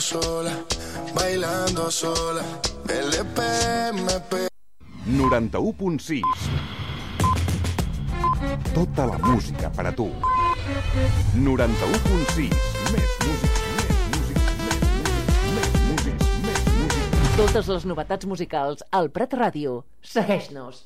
sola, bailando sola. LP, MP. 91.6. Tota la música per a tu. 91.6. Més música. Totes les novetats musicals al Prat Ràdio. Segueix-nos.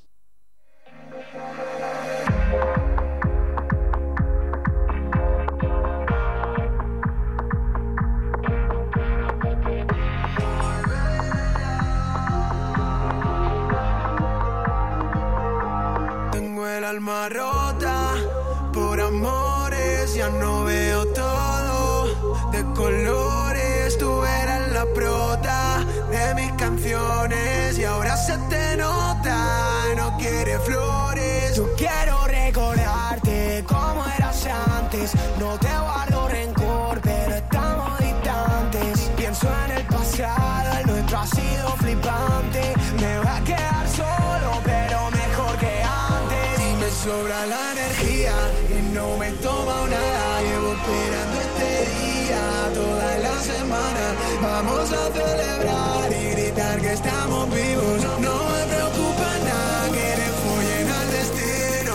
El alma rota por amores, ya no veo todo de colores. Tú eras la prota de mis canciones y ahora se te nota, no quieres flores. Yo quiero recordarte como eras antes, no te guardo rencor, pero estamos distantes. Pienso en el pasado, el nuestro ha sido flipante. Me voy a quedar solo, pero mejor que antes. Y me sobra la energía y no me tomo nada. Llevo esperando este día toda la semana. Vamos a celebrar y gritar que estamos vivos. No me preocupa nada que le follen al destino.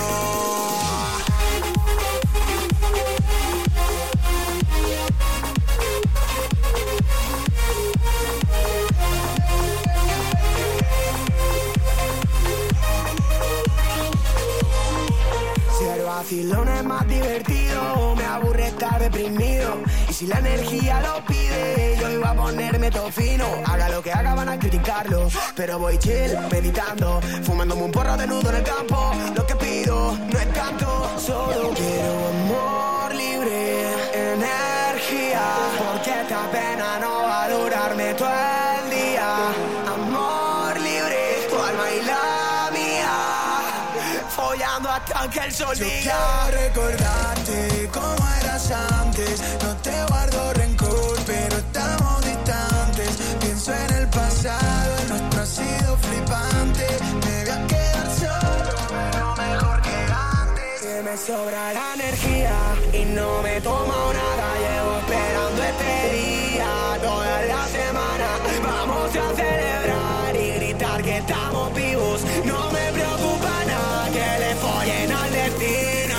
Si el vacilón es más divertido, me aburre estar deprimido. Y si la energía lo pide, yo iba a ponerme todo fino. Haga lo que haga, van a criticarlo, pero voy chill, meditando, fumándome un porro de nudo en el campo. Lo que pido no es tanto, solo quiero amor libre, energía, porque esta pena no va a durarme todo el día. Amor libre, tu alma y la mía, follando hasta que el sol diga. Yo quiero recordarte como eras antes, no te guardo rencor, pero estamos distantes. Pienso en el pasado, el nuestro ha sido flipante. Me voy a quedar solo, pero mejor que antes. Que me sobra la energía y no me tomo nada. Llevo esperando este día toda la semana. Vamos a celebrar y gritar que estamos vivos. No me preocupa nada que le follen al destino.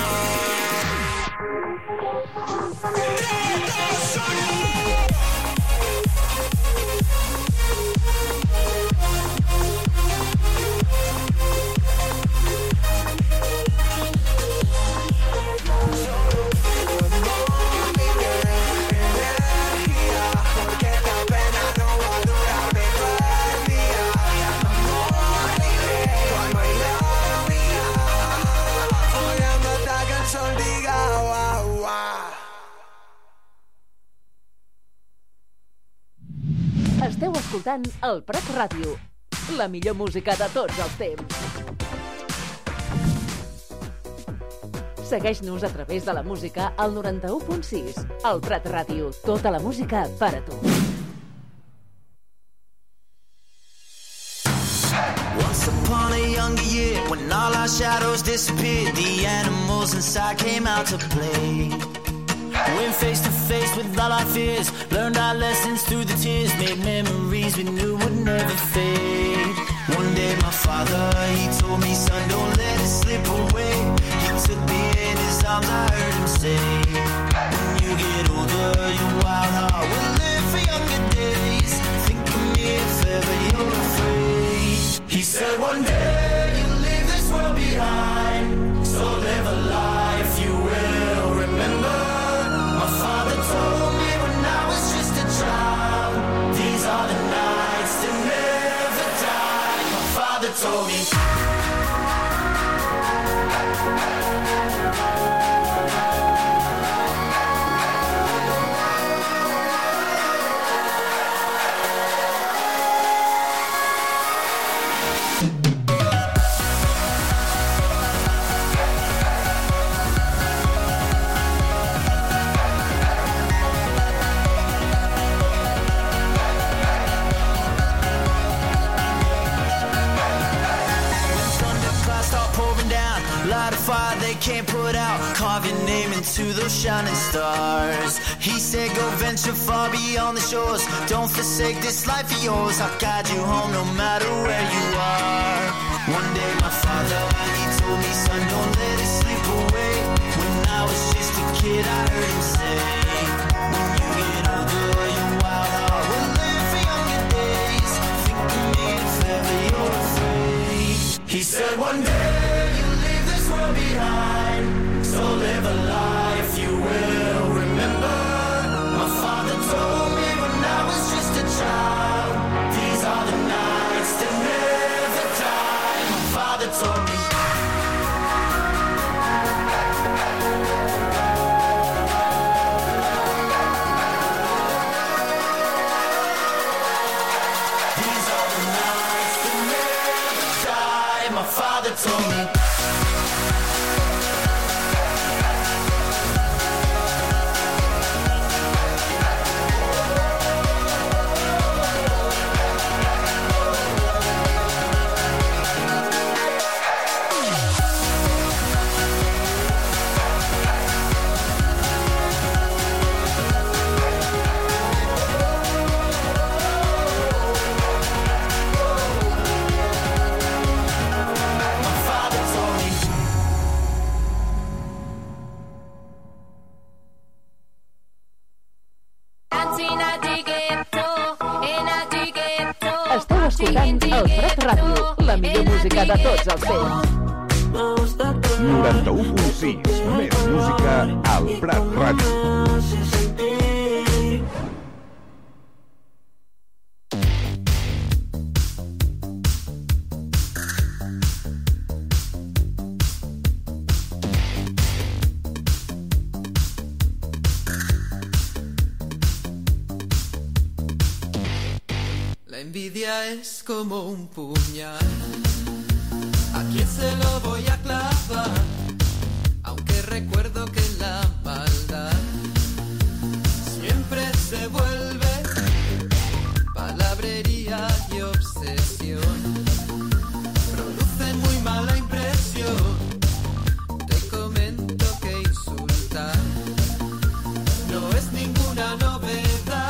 3, 2, 1. Esteu escoltant el Prat Ràdio, la millor música de tots els temps. Segueix-nos a través de la música al 91.6. El Prat Ràdio, tota la música per a tu. Once upon a younger year, when all our shadows disappeared, the animals inside came out to play. Went face to face with all our fears, learned our lessons through the tears, made memories we knew would never fade. One day my father, he told me, son, don't let it slip away. He took me in his arms, I heard him say, when you get older, your wild heart will live for younger days. Think of me if ever you're afraid. He said one day you'll leave this world behind, so live a life you will remember. My father told me when I was just a child, these are the nights that never die. My father told me Light a fire they can't put out, carve your name into those shining stars. He said go venture far beyond the shores, don't forsake this life of yours. I'll guide you home no matter where you are. One day my father, he told me, son, don't let it slip away. When I was just a kid I heard him say, when you get older your wild heart will live for younger days. Think of me if ever you're afraid. He said one day you'll leave this world behind, so live a life you will remember. My father told me when I was just a child, these are the nights that never die. My father told me. These are the nights that never die. My father told me. Esteu escoltant el Prat Ràdio, la millor música de tots els temps. 91.6, més música al Prat Ràdio. La envidia es como un puñal, ¿a quién se lo voy a clavar? Aunque recuerdo que la maldad siempre se vuelve palabrería y obsesión. Producen muy mala impresión. Te comento que insultar no es ninguna novedad.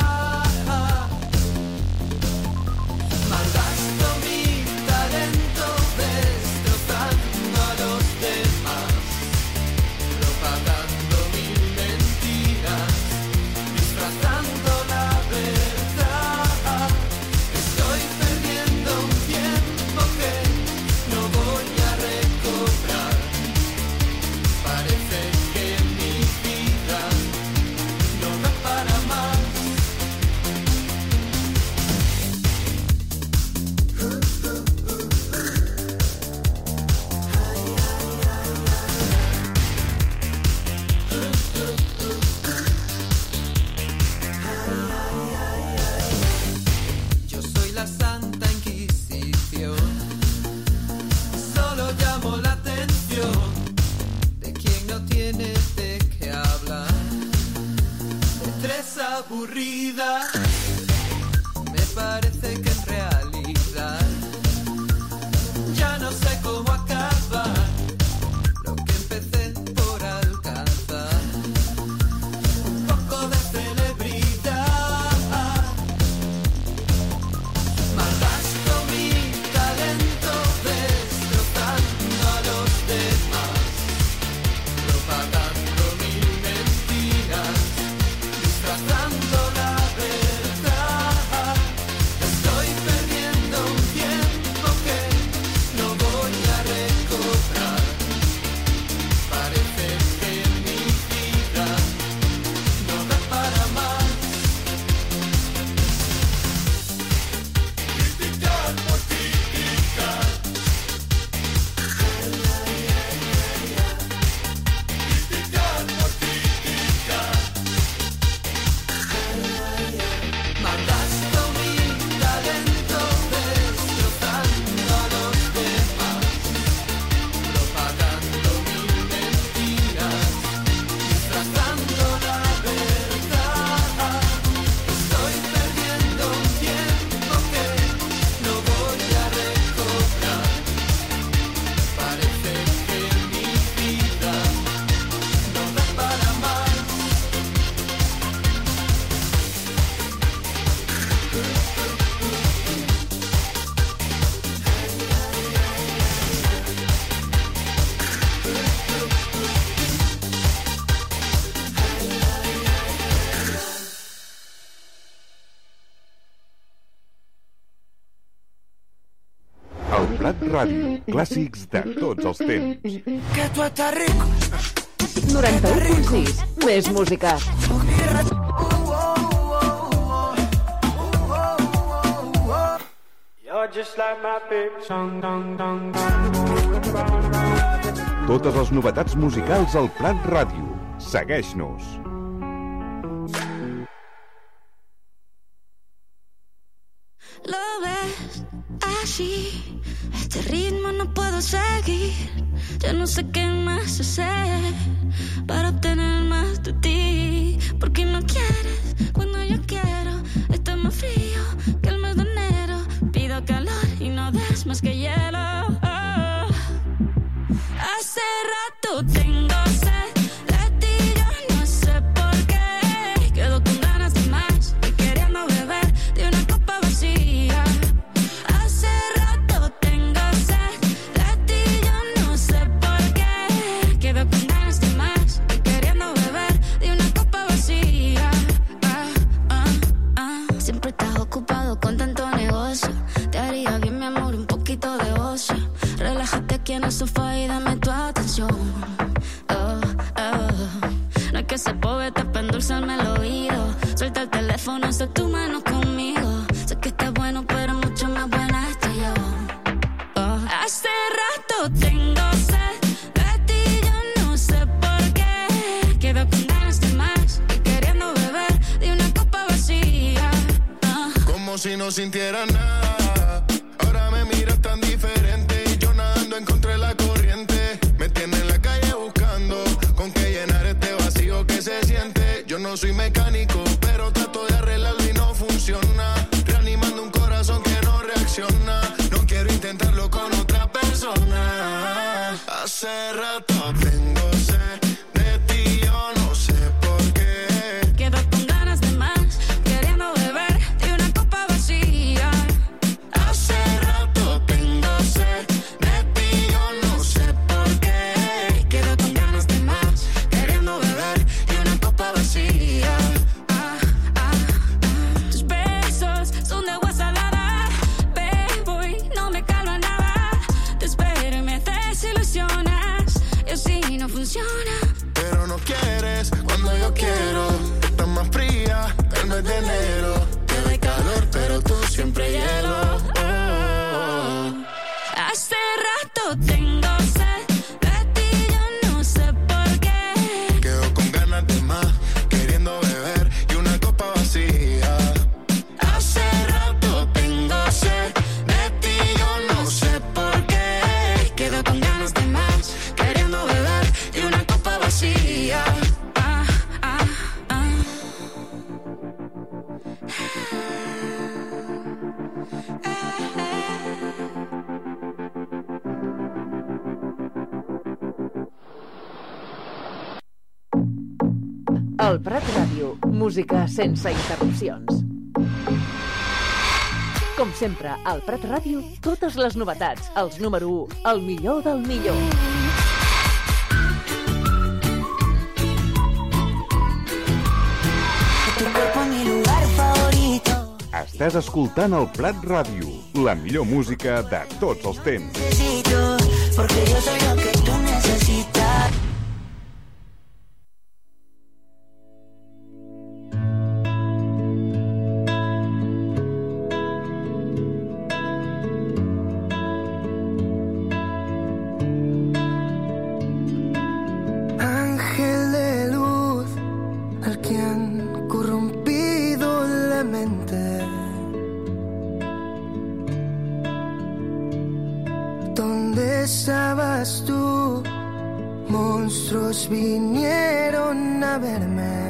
Malgasto mi talento destrozando a los demás, propagando mil mentiras, disfrazando la verdad. Estoy perdiendo un tiempo que no voy a recobrar. Parece que mi vida no da para más. Yo soy la Santa Inquisición, solo llamo la atención de quien no tiene de qué hablar. De tres aburrida, me parece que en realidad ya no sé cómo acabar lo que empecé por alcanzar. Un poco de celebridad. Malgasto mi talento destrozando a los demás, propagando mil mentiras, disfrazando la verdad. Ràdio. Clàssics de tots els temps. Que tu estàs rico. 91.6. Més música. Totes les novetats musicals al Prat Ràdio. Segueix-nos. Lo ves así, este ritmo no puedo seguir. Ya no sé qué más hacer para obtener más de ti. Porque no quieres cuando yo quiero. Está más frío que el mes de enero. Pido calor y no des más que hielo. Oh. Hace rato tengo sed de ti, yo no sé por qué. Quedo con ganas de más y queriendo beber de una copa vacía. Hace rato tengo sed de ti, yo no sé por qué. Quedo con ganas de más y queriendo beber de una copa vacía. Siempre estás ocupado con tanto negocio. Te haría bien, mi amor, un poquito de ocio. Relájate aquí en el sofá y dame tu atención. No es que se poeta para endulzarme el oído. Suelta el teléfono, haz tu mano conmigo. Sé que está bueno, pero mucho más buena estoy yo. Hace rato tengo sed de ti, yo no sé por qué. Quedo con ganas de más y queriendo beber de una copa vacía. Como si no sintiera nada. Ahora me miras tan diferente y yo nadando en contra de la corriente. Me tiene en la calle buscando con qué llenar este vacío que se siente. Yo no soy mecánico, pero trato de arreglarlo y no funciona. Reanimando un corazón que no reacciona. No quiero intentarlo con otra persona. Hace rato tengo sed de ti, yo no sé por qué. Quedo con ganas de más, queriendo beber de una copa vacía. Hace rato tengo sed de ti, yo no sé por qué. Quedo con ganas de más, queriendo beber de una copa vacía. Tus besos son de agua salada. Bebo y no me calma nada. Te espero y me desilusionas. Y así no funciona. Pero no quieres cuando yo quiero. Estás más fría que el mes de enero. Te doy calor, pero tú siempre hielo. Hace rato tengo sed de ti, yo no sé por qué. Quedo con ganas de más, queriendo beber y una copa vacía. Hace rato tengo sed de ti, yo no sé por qué. Quedo con ganas de más, queriendo beber y una copa vacía. El Prat Ràdio. Música sense interrupcions. Com sempre, al Prat Ràdio, totes les novetats, els número 1, el millor del millor. Estàs escoltant el Prat Ràdio, la millor música de tots els temps. Porque yo soy lo que tú necesitas. Ángel de luz, al que han corrompido la mente. ¿Dónde estabas tú? Monstruos vinieron a verme.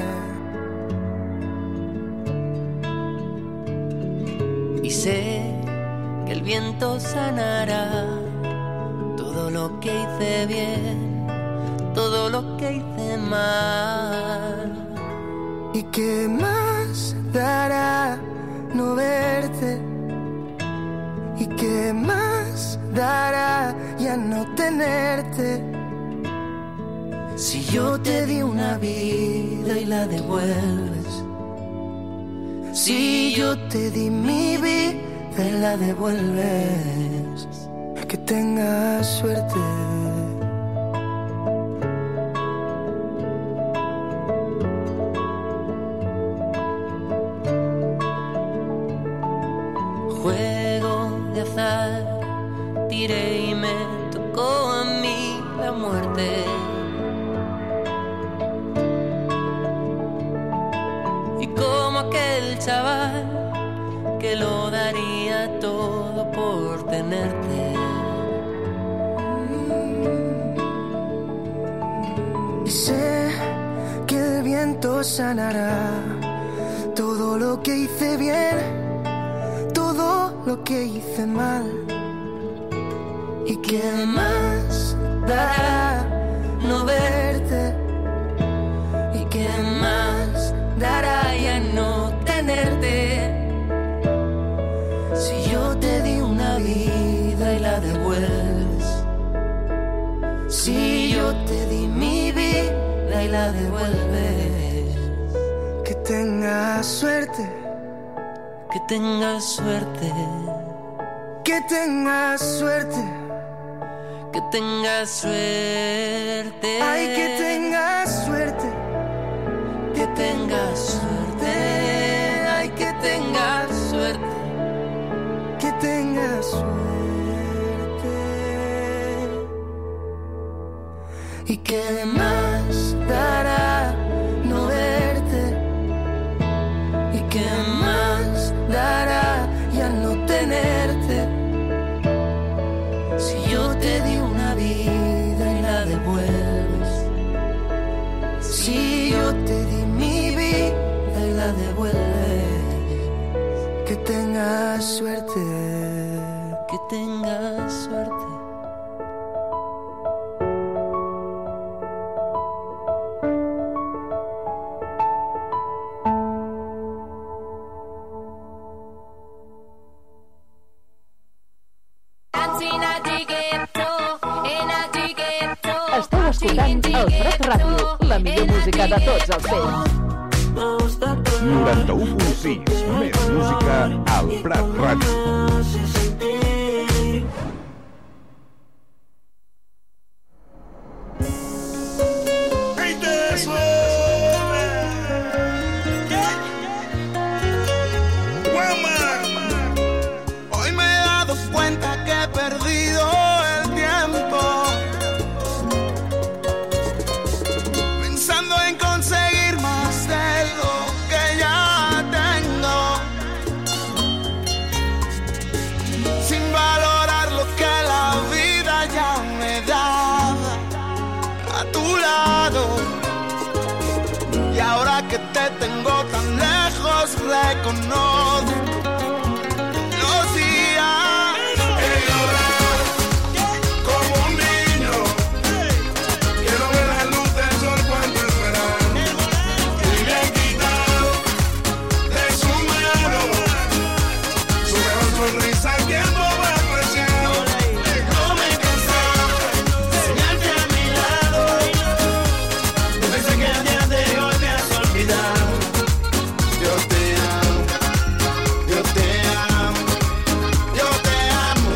Y sé que el viento sanará todo lo que hice bien, todo lo que hice mal. ¿Y qué más dará no verte? ¿Y qué más dará ya no tenerte? Si yo te di una vida y la devuelves. Si yo te di mi vida y la devuelves. que tengas suerte. Juego de azar, tiré y me tocó a mí la muerte. Y como aquel chaval que lo daría todo por tenerte. Y sé que el viento sanará todo lo que hice bien, todo lo que hice mal. ¿Y qué más dará no verte? ¿Y qué más dará ya no tenerte? Si yo te di una vida y la devuelves, si yo te di mi vida y la devuelves, que tengas suerte. Que tengas suerte, Que tengas suerte, que tengas suerte. ay, que tengas suerte, que tengas suerte, ay, que tengas suerte. que tengas suerte. ¿Y qué más dará no verte? ¿Y qué más dará ya no tenerte? Si yo te di una vida y la devuelves, si yo te di mi vida y la devuelves, que tengas suerte. Que tengas suerte. Esteu escoltant el Prat Ràdio, la millor música de tots els temps. 91.6, més música al Prat Ràdio. Hoy me he dado cuenta que he perdido el tiempo pensando en conseguir más de lo que ya tengo, sin valorar lo que la vida ya me da a tu lado. Y ahora que te tengo tan lejos, reconozco los días. He llorado como un niño. Quiero ver la luz del sol cuando esperar. Y me he quitado de su mano su mejor sonrisa, el tiempo me ha apreciado. No me he cansado de enseñarte a mi lado. Pensé que a día de hoy me has olvidado. Yo te amo, yo te amo, yo te amo.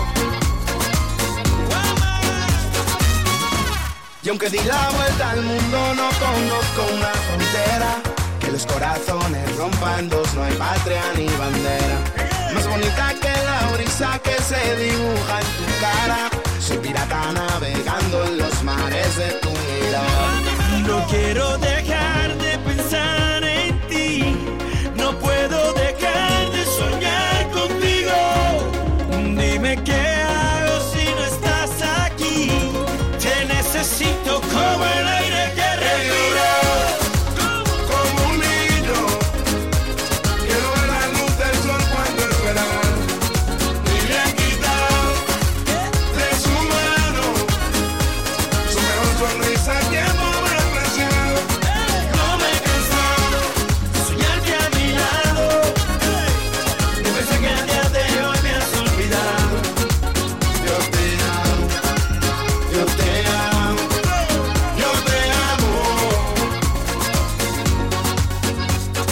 Y aunque di la vuelta al mundo, no conozco una frontera. Que los corazones rompan dos, no hay patria ni bandera. Más bonita que la brisa que se dibuja en tu cara. Soy pirata navegando en los mares de tu mirada. No quiero dejar de pensar en ti, no puedo dejar de soñar contigo. Dime qué hago si no estás aquí, te necesito como el aire que respiro. Como un niño, quiero ver la luz del sol cuando esperar. Y me han quitado de su mano su mejor sonrisa, el tiempo me ha apreciado. No me he cansado de soñarte a mi lado. Yo pensé que a día de hoy me has olvidado. Yo te amo, yo te amo, yo te amo.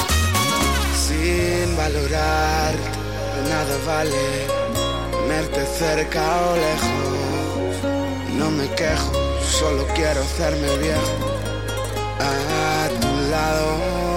Sin valorar, nada vale verte cerca o lejos, no me quejo, solo quiero hacerme viejo a tu lado.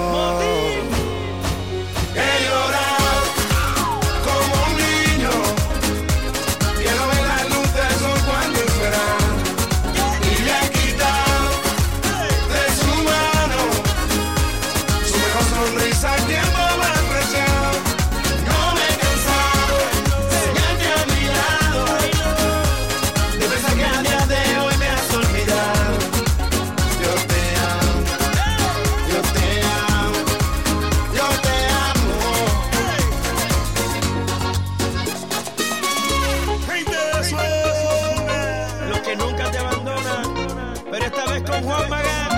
He llorado como un niño que no ve las luces o cuando esperar, y le he quitado de su mano su mejor sonrisa al tiempo más preciado. No me he cansado de tenerte a mi lado, de pensar que a día de hoy me has olvidado. Yo te amo, yo te amo, yo te amo. Los que nunca te abandonan, pero esta vez con Juan Magán.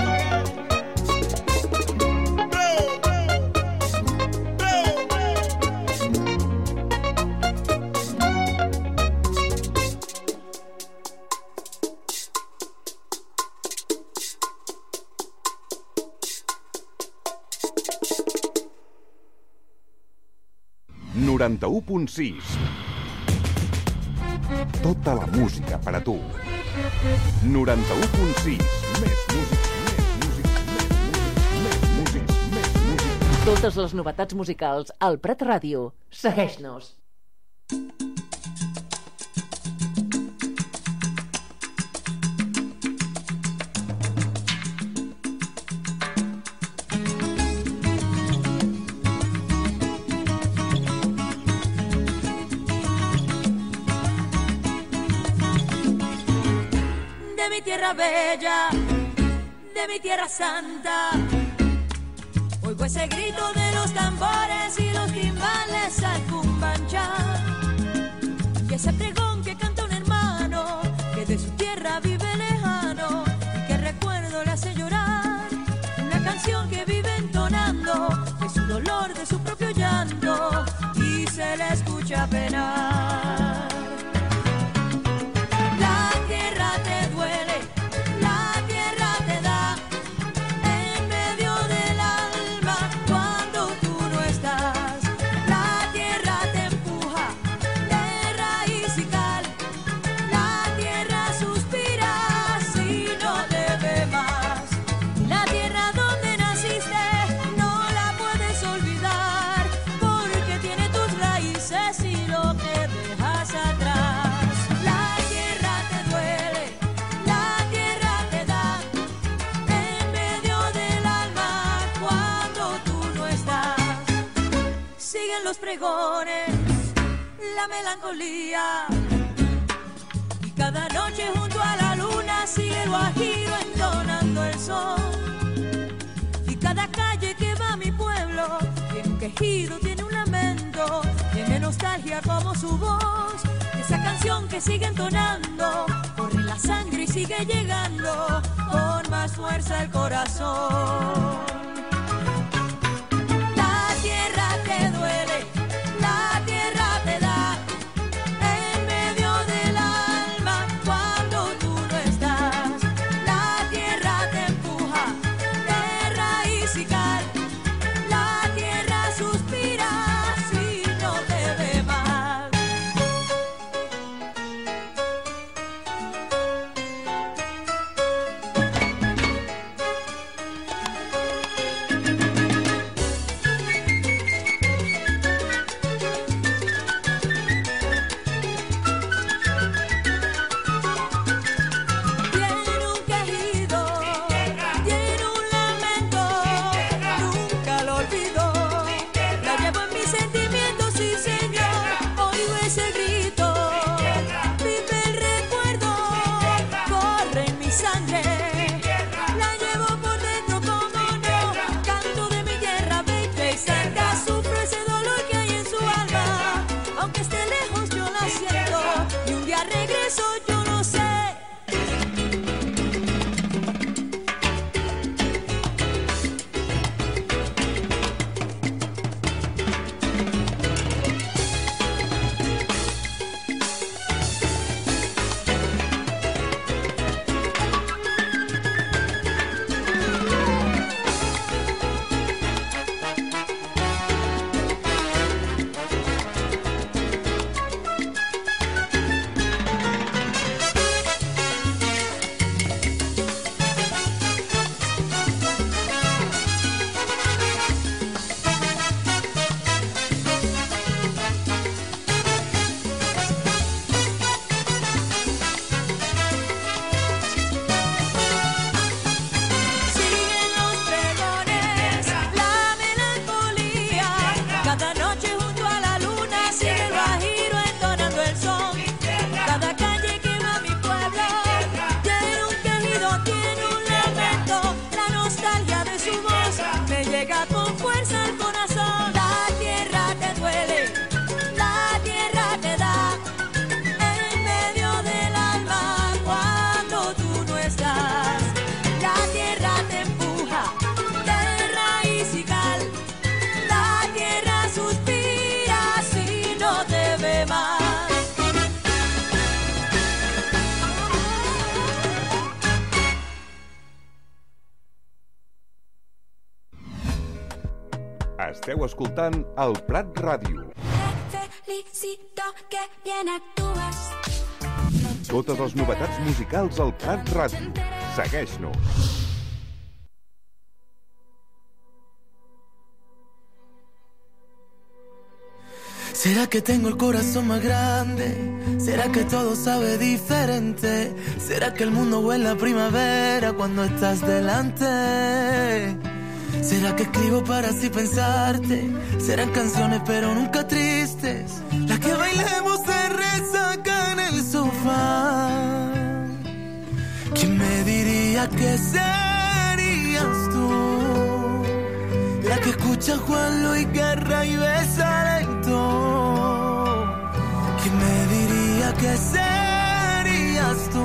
Noranta 1.6. Tota la música per a tu. 91.6. Més músics, més músics, més músics, més músics. Totes les novetats musicals al Prat Ràdio. Segueix-nos. De mi tierra bella, de mi tierra santa, oigo ese grito de los tambores y los timbales al cumbancha, y ese pregón que canta un hermano que de su tierra vive lejano y que recuerdo le hace llorar, una canción que vive entonando de su dolor, de su propio llanto, y se le escucha penar. La tierra te duele, la tierra te da en medio del alma cuando tú no estás. La tierra te empuja de raíz y cal, la tierra suspira si no te ve más. La tierra donde naciste no la puedes olvidar, porque tiene tus raíces y lo que dejas atrás. La tierra te duele, la tierra te da en medio del alma cuando tú no estás. Siguen los pregones, la melancolía, y cada noche junto a la luna sigue el guajiro entonando el son. Y cada calle que va a mi pueblo tiene un quejido, tiene un lamento, tiene nostalgia como su voz. Esa canción que sigue entonando, corre la sangre y sigue llegando con más fuerza al corazón. La tierra te duele, la tierra te da en medio del alma cuando tú no estás. La tierra te empuja de raíz y cal, la tierra suspira si no te ve más. Tiene un quejido, tiene un lamento, nunca lo olvido. La llevo en mis sentimientos, sí señor, oigo ese grito. Vive el recuerdo, corre en mi sangre. La llevo por dentro como no, canto de mi tierra bella y santa. Sufro ese dolor que hay en su alma, aunque esté lejos yo la siento. Y un día regreso, yo no sé. Esteu escoltant el Prat Ràdio. Felicito que bien actúas. Totes les novetats musicals al Prat Ràdio. Segueix-nos. ¿Será que tengo el corazón más grande? ¿Será que todo sabe diferente? ¿Será que el mundo huele a primavera cuando estás delante? ¿Será que escribo para así pensarte? Serán canciones pero nunca tristes, las que bailemos de resaca en el sofá. ¿Quién me diría que serías tú? La que escucha Juan Luis Guerra y besa lento. ¿Quién me diría que serías tú?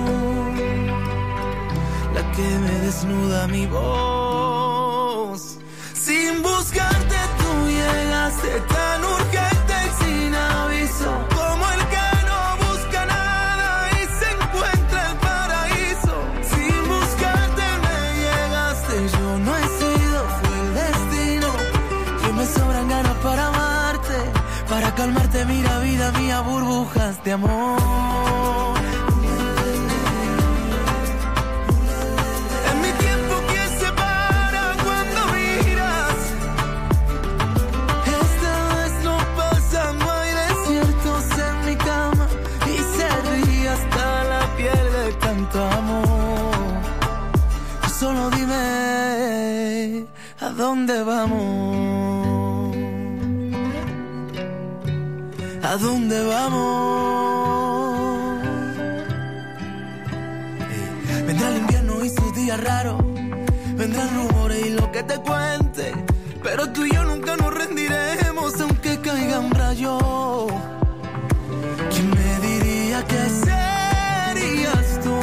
La que me desnuda mi voz. Sin buscarte tú llegaste tan urgente y sin aviso, como el que no busca nada y se encuentra el paraíso. Sin buscarte me llegaste, yo no he sido, fue el destino. Que me sobran ganas para amarte, para calmarte, mira vida mía, burbujas de amor. Solo dime a dónde vamos, a dónde vamos. Vendrá el invierno y sus días raros, vendrán rumores y lo que te cuente, pero tú y yo nunca nos rendiremos aunque caigan rayos. ¿Quién me diría que serías tú?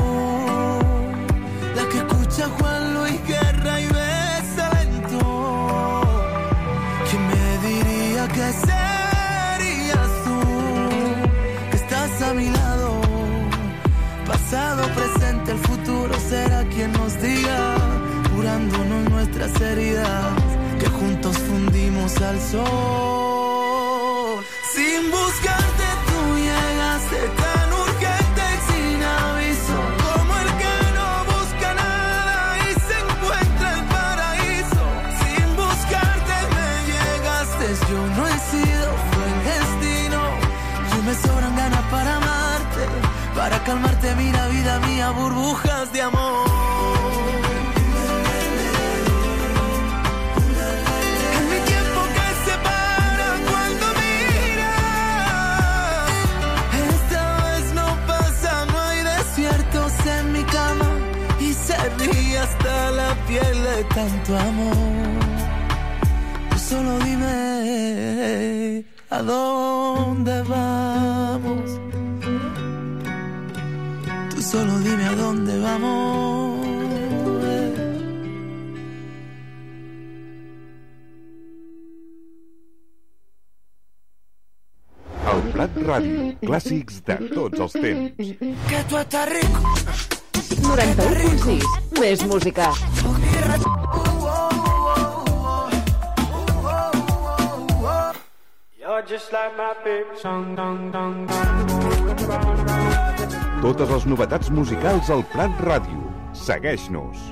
Juan Luis Guerra y besa lento. ¿Quién me diría que serías tú? Que estás a mi lado, pasado, presente, el futuro será quien nos diga, curándonos nuestras heridas, que juntos fundimos al sol. Sin buscarte tú llegaste tan urgente y sin aviso, como el que yo no he sido, fue el destino. Yo me sobran ganas para amarte, para calmarte, mira vida mía, burbujas de amor. En mi tiempo que se para cuando miras, esta vez no pasa, no hay desiertos en mi cama y se ríe hasta la piel de tanto amor. Solo dime a dónde vamos. Tú solo dime a dónde vamos. El Prat Ràdio, clàssics de tots els temps. Que tu estàs rico. 91.6, més música. Totes les novetats musicals al Prat Ràdio. Segueix-nos.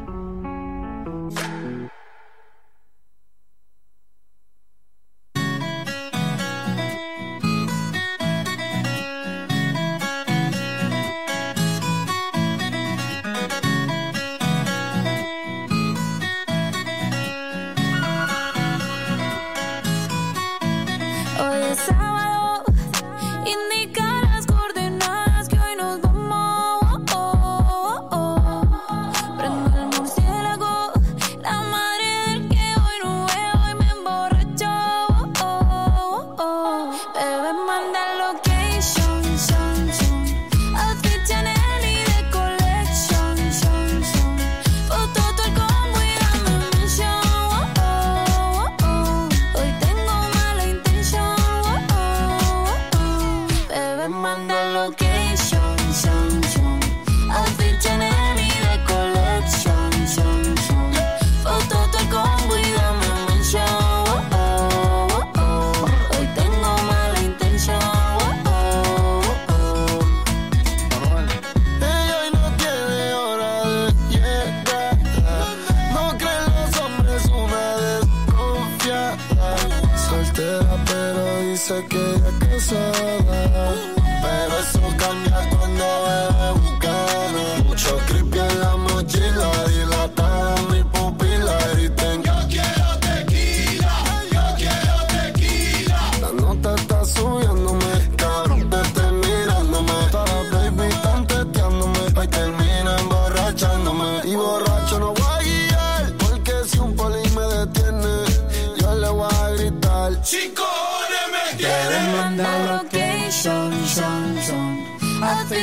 Prendo el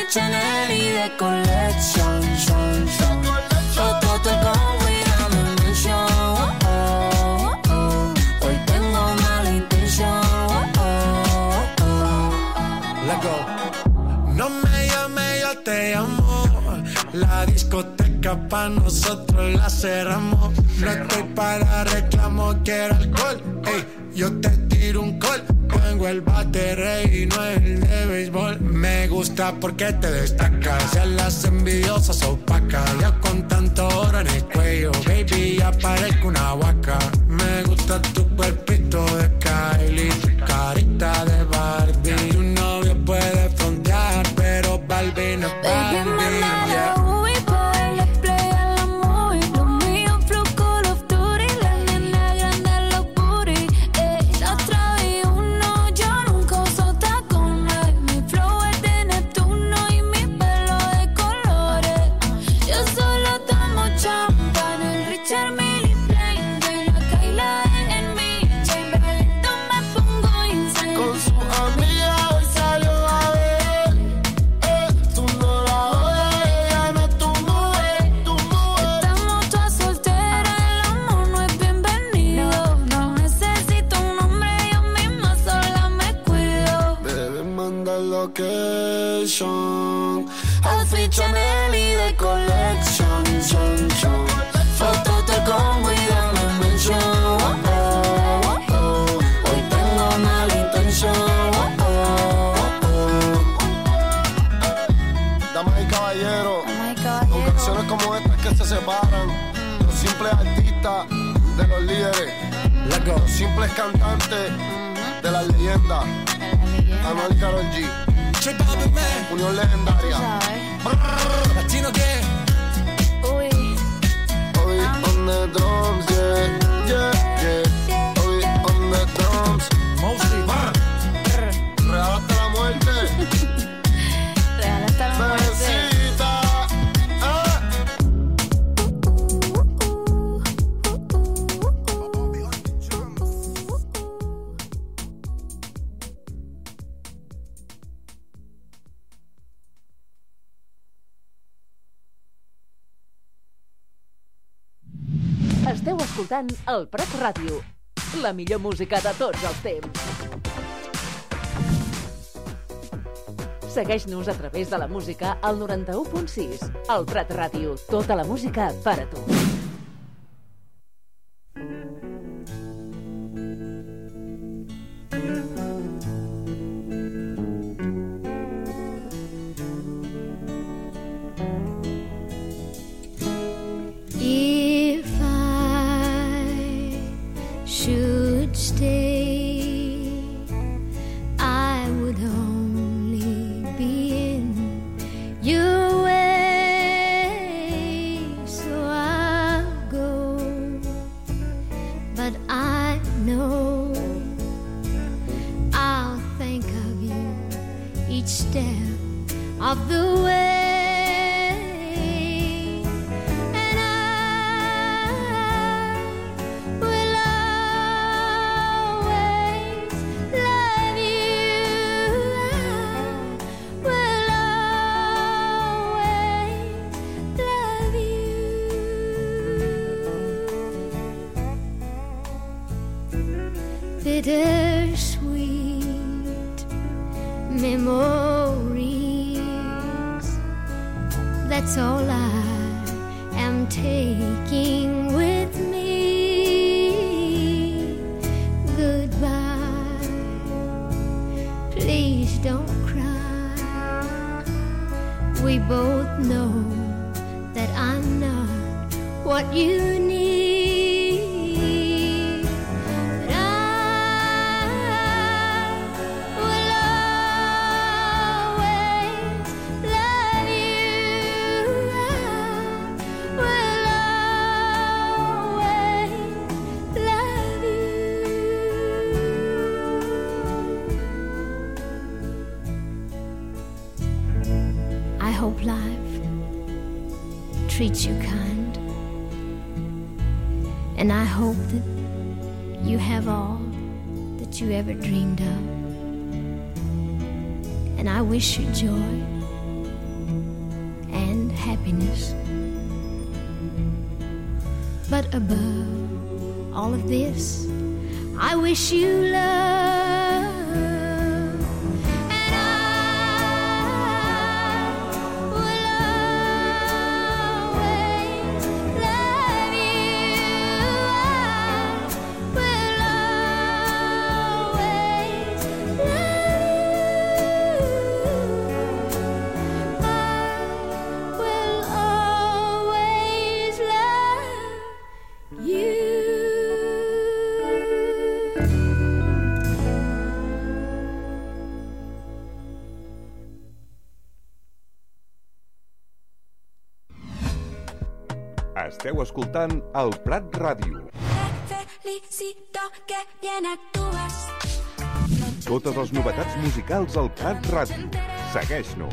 Chanel y de collection, son. Fotos con William and Mention. Hoy tengo mala intención. Let go. No me llames, yo te llamo. La discoteca pa' nosotros la cerramos. No estoy para reclamo, quiero alcohol. Ey, yo te tiro un call. Tengo el bate rey y no el de béisbol. Me gusta porque te destacas. Ya las envidiosas opacas. Ya con tanto oro en el cuello, baby, ya parezco una huaca. Me gusta tu cuerpito de Kylie, tu carita de Barbie. Tu novio puede frontear, pero Barbie no es Barbie. Yeah. Outfit Chanel y de collection, son. Fotos con William and Mention. Hoy tengo mala intención. Damas y caballeros, con canciones como estas que se separan los simples artistas de los líderes, los simples cantantes de las leyendas. Anuel y Karol G, unión legendaria. Latino que Obi on the drums, yeah. Obi on the drums. Mostly Real hasta la muerte. Real hasta la muerte. Bebecita, Esteu escoltant el Prat Ràdio, la millor música de tots els temps. Segueix-nos a través de la música al 91.6. El Prat Ràdio, tota la música per a tu. Bittersweet memories. That's all I am taking with me. Goodbye. Please don't cry. We both know that I'm not what you need. Treats you kind, and I hope that you have all that you ever dreamed of, and I wish you joy happiness. But above all of this, I wish you love. And I will always love you. I will always love you. I will always love you. Esteu escoltant el Prat Ràdio. Felicito que bien actúas. Totes les novetats musicals al Prat Ràdio. Segueix-nos.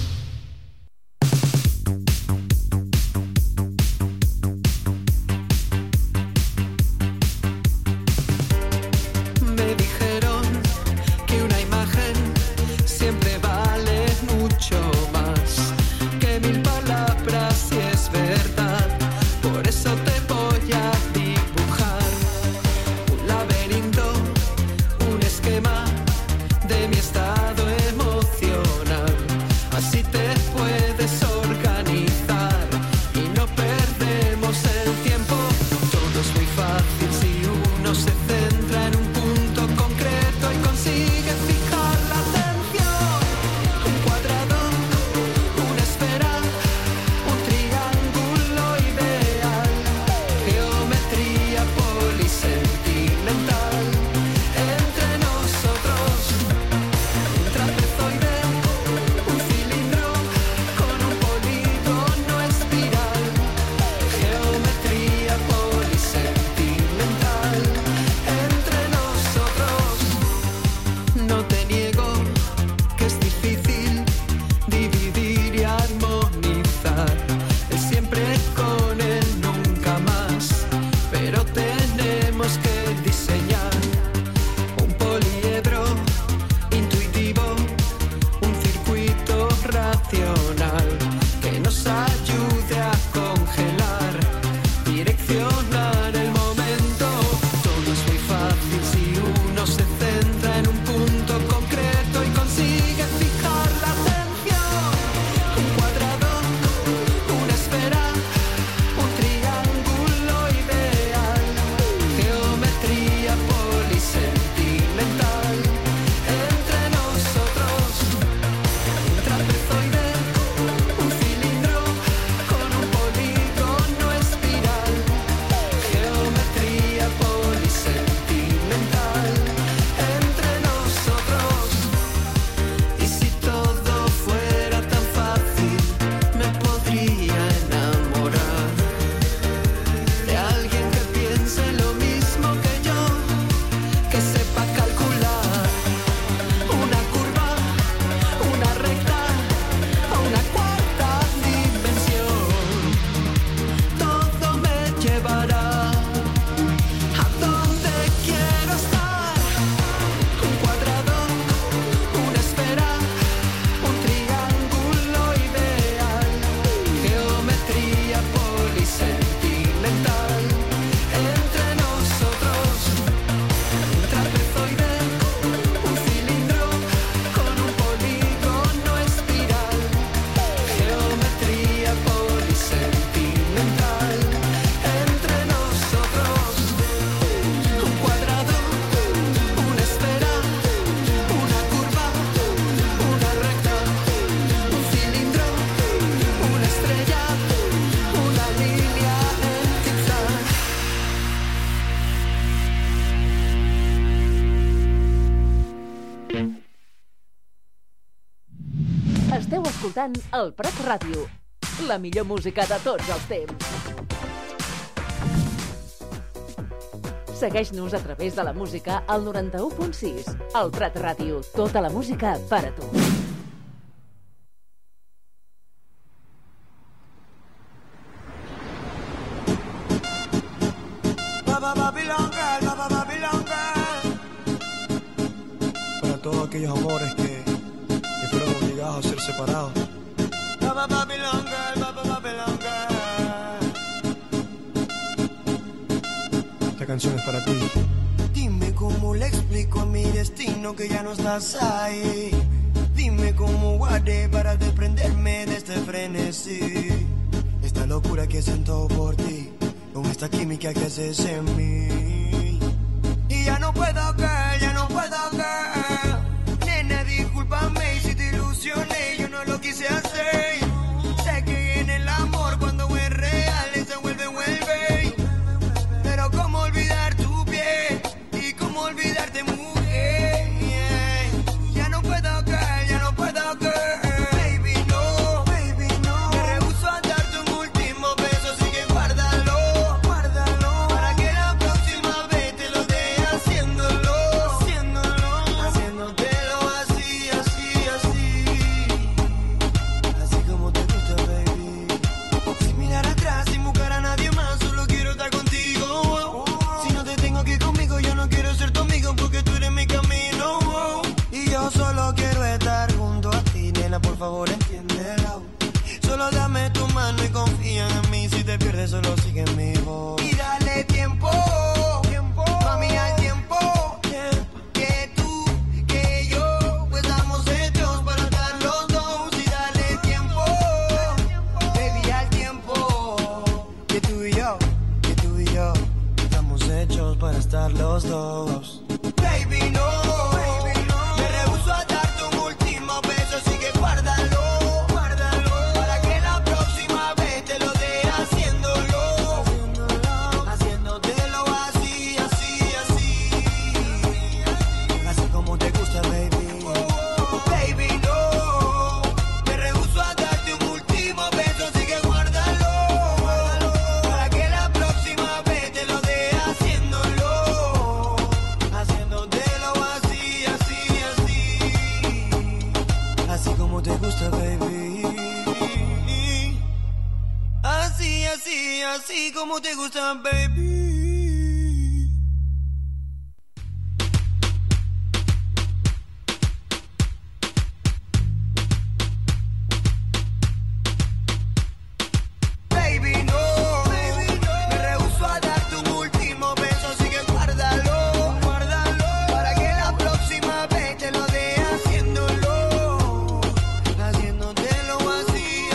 Me dijeron que una imagen siempre vale mucho más que 1000 palabras, si es verdad. Por eso te voy a dibujar un laberinto, un esquema de mi estado emocional. Así te puedes organizar y no perdemos el tiempo. Todo es muy fácil si uno se centra en un punto concreto y consigue fijar la atención. Un cuadrado, una esfera, un triángulo ideal, geometría polisentimental. Entre nosotros, un trapezoide, un cilindro con un polígono espiral, geometría polisentimental. Entre nosotros, no te niego que es difícil dividir y armonizar el siempre con el nunca más, pero tenemos que diseñar un poliedro intuitivo, un circuito racional que nos ayude a congelar, direccionar el momento. Todo es muy fácil si uno se centra en un punto concreto y consigue fijar la atención. Un cuadrado, una esfera, un triángulo ideal, geometría polisentimental. Entre nosotros, un trapezoide, un cilindro con un polígono espiral, geometría polisentimental. Entre nosotros, y si todo fuera tan fácil, me podría enamorar de alguien que piense lo mismo que yo, que sepa calcular una curva, una recta o una cuarta dimensión. Todo me llevará a donde quiero estar. Un cuadrado, una esfera, un triángulo ideal, geometría polisentimental. Entre nosotros, un trapezoide, un cilindro con un polígono espiral, geometría polisentimental. Entre nosotros, un cuadrado, una esfera, una curva, una recta, un cilindro, una estrella, una línea en zigzag. Esteu escoltant el Prat Ràdio, la millor música de tots els temps. Segueix-nos a través de la música al 91.6. El Prat Ràdio, tota la música per a tu. Para todos aquellos amores que fueron obligados a ser separados. Esta canción es para ti. Dime cómo le explico a mi destino que ya no estás ahí. Dime cómo guardé para desprenderme de este frenesí. Esta locura que siento por ti, con esta química que haces en mí. Y ya no puedo caer, ya no puedo caer. Nena, discúlpame si te ilusioné, yo no lo quise hacer. Sé que en el amor cuando es real se vuelve. Pero cómo olvidar tu piel y cómo olvidarte, mujer. Ya no puedo caer, ya no puedo caer. Baby, no, me rehúso a darte un último beso, así que guárdalo, para que la próxima vez te lo dé haciéndolo, haciéndotelo así, así como te gusta, baby. Sin mirar atrás, sin buscar a nadie más, solo quiero estar contigo. Si no te tengo aquí conmigo, yo no quiero ser tu amigo porque tú eres mi camino. Y yo solo quiero estar junto a ti, nena, por favor entiéndelo. Solo dame tu mano y confía en mí. Si te pierdes, solo sigue mi voz. Y dale tiempo, mami, al tiempo. Que tú, que yo, pues estamos hechos para estar los dos. Y dale tiempo, baby, al tiempo. Que tú y yo, estamos hechos para estar los dos. Baby, no, me rehúso a darte un último beso, así que guárdalo, para que la próxima vez te lo dé haciéndolo, haciéndotelo así, así como te gusta, baby. Baby, no, me rehúso a darte un último beso, así que guárdalo, para que la próxima vez te lo dé haciéndolo, haciéndotelo así, así como te gusta, baby. Así como te gusta, baby. Baby, no, me rehúso a darte un último beso, así que guárdalo, para que la próxima vez te lo dé haciéndolo, haciéndotelo así,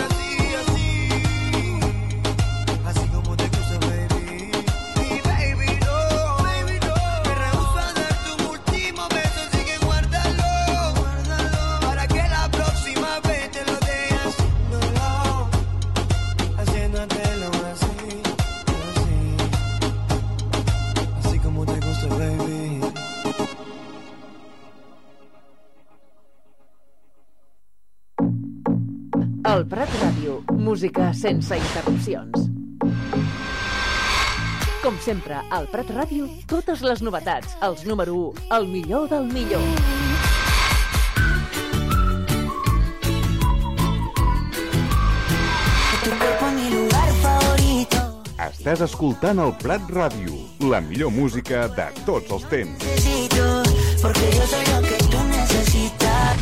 así como te gusta, baby. Y baby, no, me rehúso a darte un último beso, así que guárdalo, para que la próxima vez te lo dé haciéndolo, haciéndotelo así como te gusta, baby. El Prat Ràdio, música sense interrupcions. Com sempre, al Prat Ràdio, totes les novetats, els número 1, el millor del millor. Estàs escoltant el Prat Ràdio, la millor música de tots els temps. Porque yo soy lo que tú necesitas.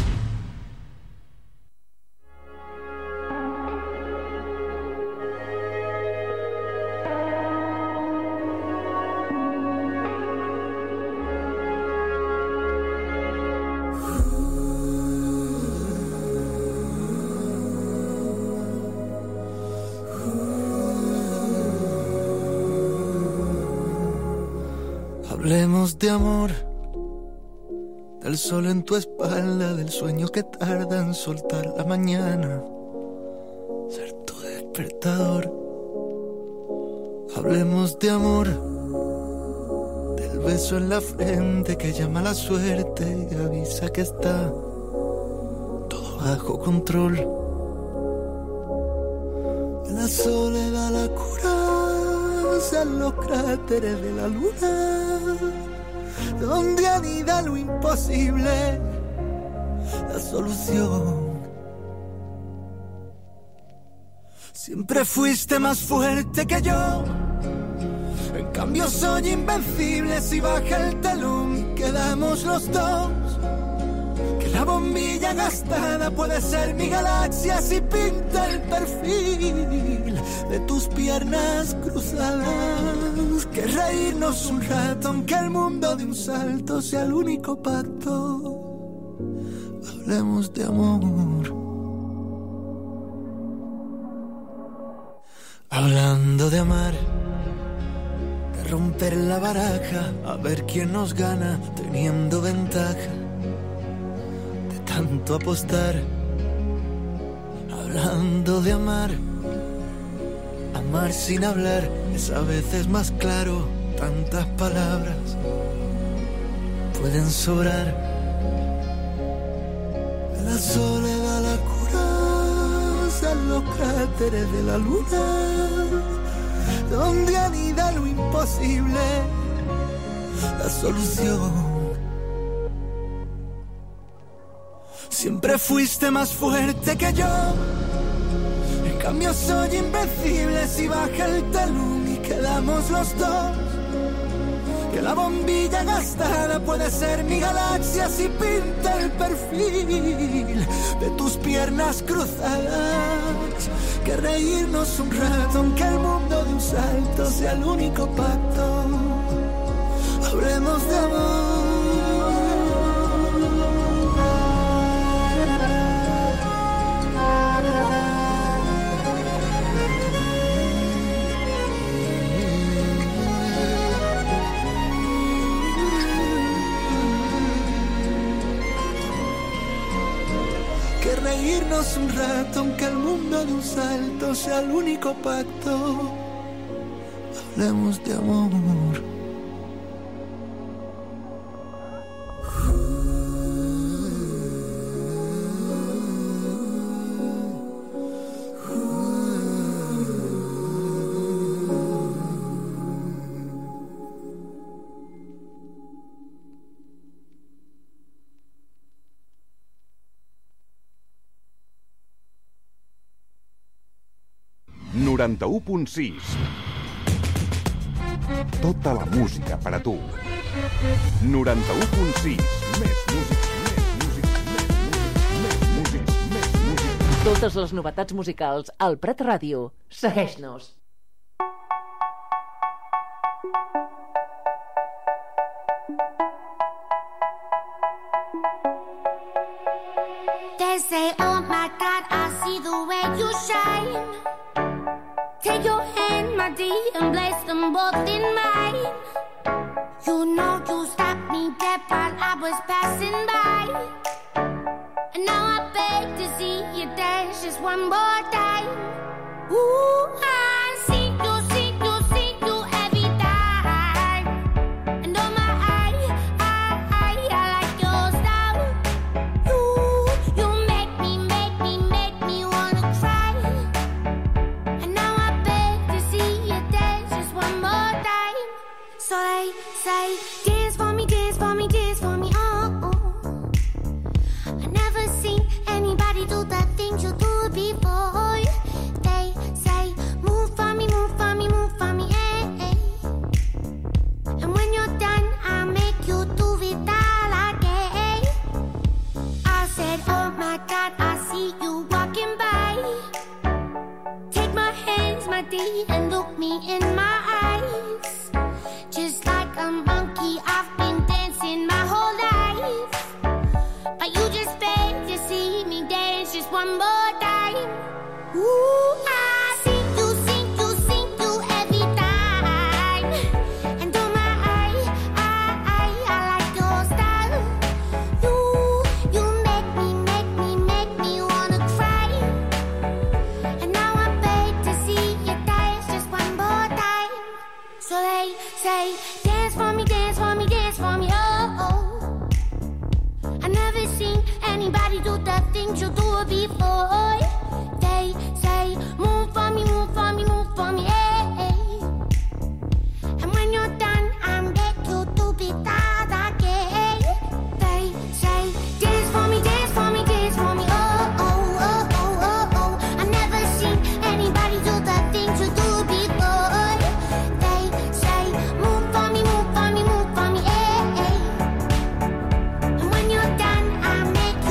Hablemos de amor, del sol en tu espalda, del sueño que tarda en soltar la mañana, ser tu despertador. Hablemos de amor, del beso en la frente que llama a la suerte y avisa que está todo bajo control. De la soledad la cura, en los cráteres de la luna, donde anida lo imposible, la solución. Siempre fuiste más fuerte que yo, en cambio soy invencible. Si baja el telón y quedamos los dos, Que la bombilla gastada puede ser mi galaxia si pinta el perfil de tus piernas cruzadas. Que reírnos un rato aunque el mundo de un salto sea el único pacto. Hablemos de amor. Hablando de amar, de romper la baraja, a ver quién nos gana teniendo ventaja, de tanto apostar. Hablando de amar, amar sin hablar es a veces más claro, tantas palabras pueden sobrar. La soledad la cura en los cráteres de la luna, donde anida lo imposible, la solución. Siempre fuiste más fuerte que yo, en cambio soy invencible si baja el telón y quedamos los dos. Que la bombilla gastada puede ser mi galaxia si pinta el perfil de tus piernas cruzadas. Que reírnos un rato aunque el mundo de un salto sea el único pacto. Hablemos de amor. Reírnos un rato aunque el mundo de un salto sea el único pacto. Hablemos de amor. Tota la música per a tu. 91.6. Més música, més música, més música, més música. Totes les novetats musicals al Prat Ràdio. Segueix-nos. They say, oh my God, I see the way you shine. Take your hand, my dear, and place them both in mine. You know you stopped me dead while I was passing by. And now I beg to see you dance just one more time. Ooh, I see you every time. And oh my, I like your style. You make me wanna cry. And now I beg to see you dance just one more time. So they say, dance for me, dance for me, dance for me, oh, oh. I never seen anybody do the things you do before. They say, move for me, move for me, move for me, eh, eh. And when you're done, I'll make you do it all again. I said, oh my God, I see you walking by. Take my hands, my dear, and look me in my eyes. Just like a monkey, I've been dancing my whole life. But you just beg to see me dance just one more time. Ooh, I see you every time. And oh my, I like your style. You make me wanna cry. And now I beg to see you dance just one more time. So they say, dance for me, dance for me, dance for me, oh, oh. I never seen anybody do the things you do before. They say, move for me, move for me, move for me, eh, eh. And when you're done, I'll make you do it all again. They say, dance for me, dance for me, dance for me, oh, oh, oh, oh, oh, oh. I never seen anybody do the things you do before. They say, move for me, move for me, move for me, eh, eh. And when you're done, I'll make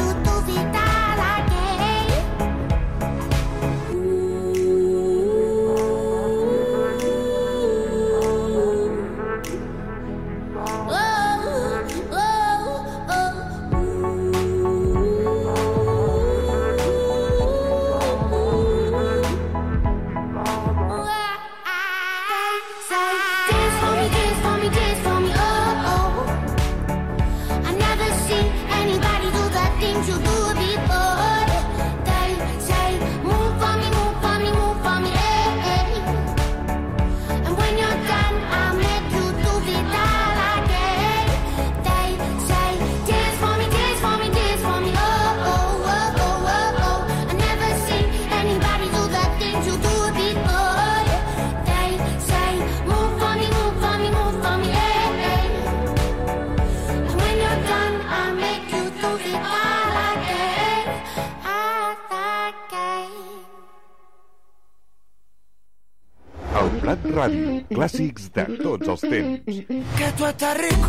El Prat Ràdio, clàssics de tots els temps. Que tu estàs rico.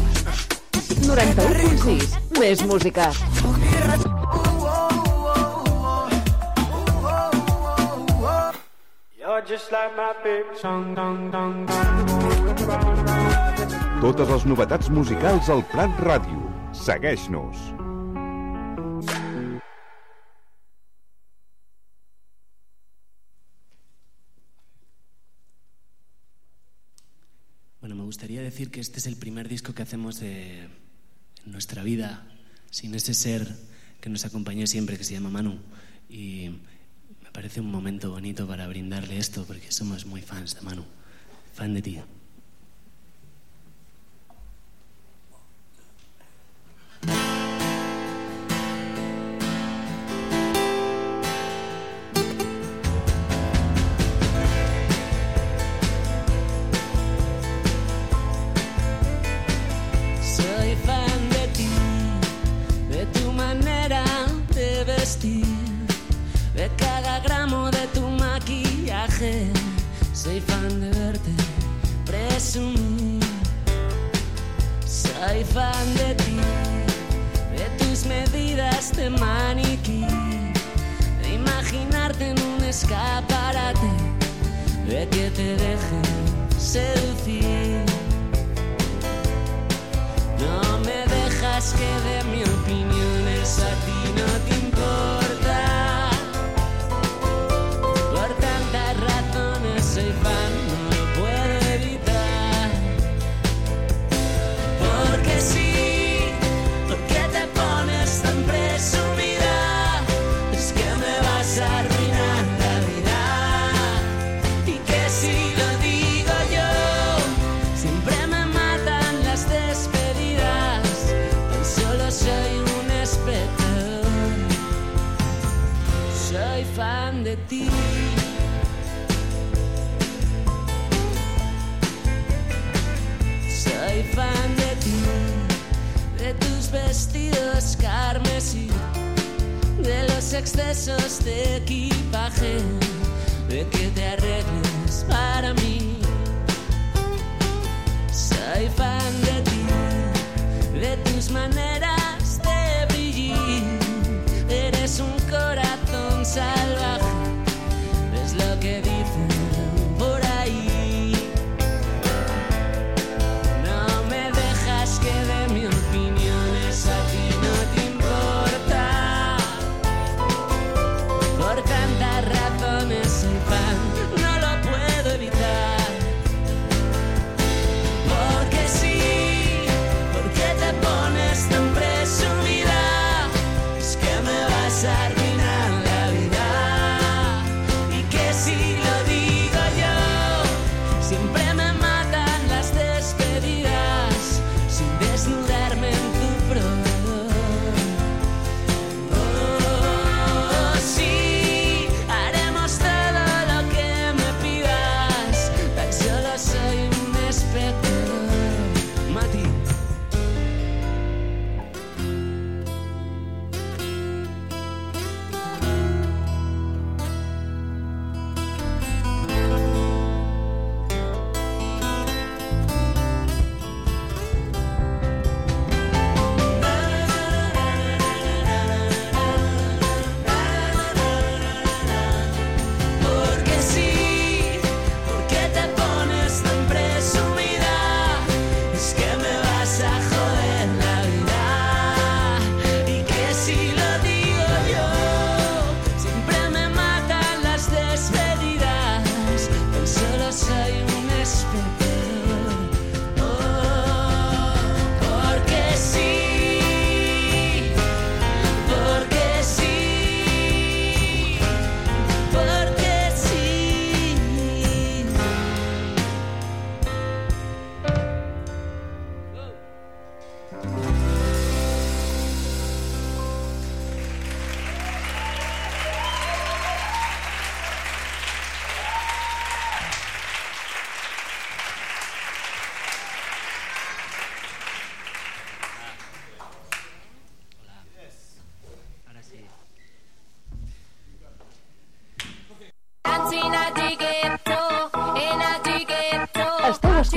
91.6, més música. You're just like my baby song, dong, dong, dong. Totes les novetats musicals al Prat Ràdio. Segueix-nos. Bueno, me gustaría decir que este es el primer disco que hacemos en nuestra vida sin ese ser que nos acompañó siempre, que se llama Manu. Y me parece un momento bonito para brindarle esto, porque somos muy fans de Manu. Fan de ti. Soy fan de ti, de tu manera de vestir, de cada gramo de tu maquillaje. Soy fan de verte presumir. Soy fan de ti, de tus medidas de maniquí, de imaginarte en un escaparate, de que te deje seducir. No me dejas que dé mi opinión, eso a ti no te importa. Por tantas razones soy fan, no lo puedo evitar. Porque sí, porque te pones tan presumida, es que me vas a arruinar la vida. Y que si lo digo yo, siempre me matan las despedidas. Tan solo soy un espectador, soy fan de ti. Soy fan de ti, de tus vestidos carmesí, de los excesos de equipaje, de que te arregles para mí. Soy fan de ti, de tus maneras de brillar. Eres un corazón salvaje, es lo que dicen por ahí. No me dejas que dé mi opinión, eso a ti no te importa. Por tantas razones soy fan, no lo puedo evitar. Porque sí, porque te pones tan presumida, es que me vas a arruinar la vida. Y que si lo digo yo, siempre me matan las despedidas, sin desnudarme en tu proveedor. Oh, sí, haremos todo lo que me pidas, tan solo soy un espectador. Mati.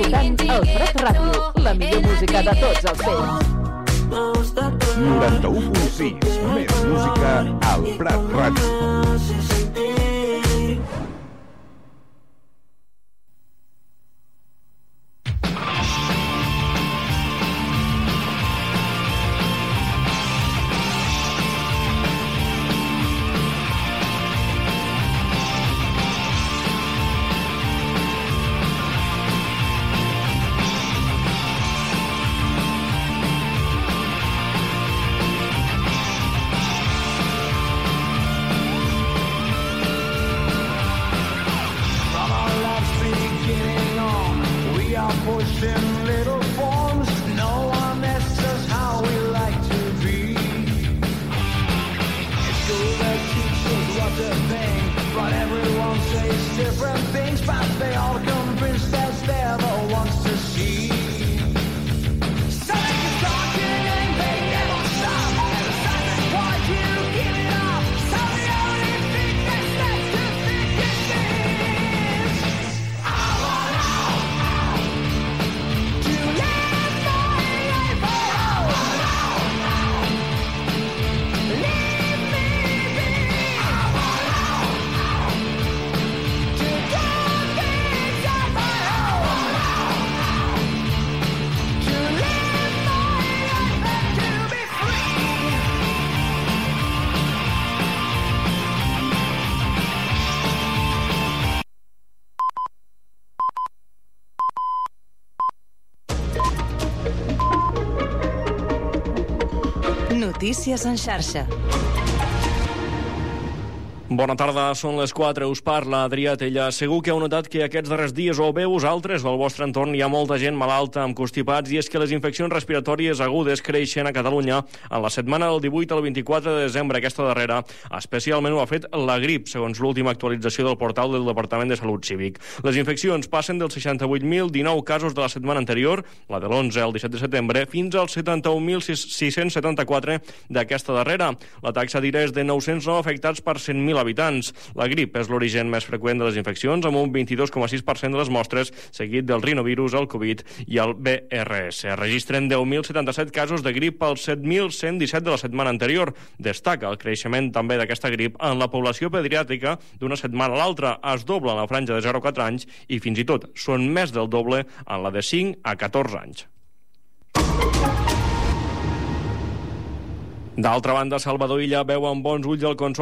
escoltant el Prat Ràdio, la millor música de tots els temps. 91.6, més música al Prat Ràdio. Notícies en xarxa. Bona tarda, són les 4, us parla Adrià Tella. Segur que heu notat que aquests darrers dies, o bé vosaltres del vostre entorn, hi ha molta gent malalta amb constipats, i és que les infeccions respiratòries agudes creixen a Catalunya en la setmana del 18 al 24 de desembre, aquesta darrera. Especialment ho ha fet la grip, segons l'última actualització del portal del Departament de Salut Cívic. Les infeccions passen dels 68.019 casos de la setmana anterior, la de l'11 al 17 de setembre, fins als 71.674 d'aquesta darrera. La taxa d'IRA és de 909 afectats per 100.000 habitants. La grip és l'origen més freqüent de les infeccions, amb un 22,6% de les mostres, seguit del rinovirus, el Covid i el VRS. Registren 10.077 casos de grip als 7.117 de la setmana anterior. Destaca el creixement també d'aquesta grip en la població pediàtrica d'una setmana a l'altra. Es dobla en la franja de 0 a 4 anys i fins i tot són més del doble en la de 5 a 14 anys. D'altra banda, Salvador Illa veu amb bons ulls el Consol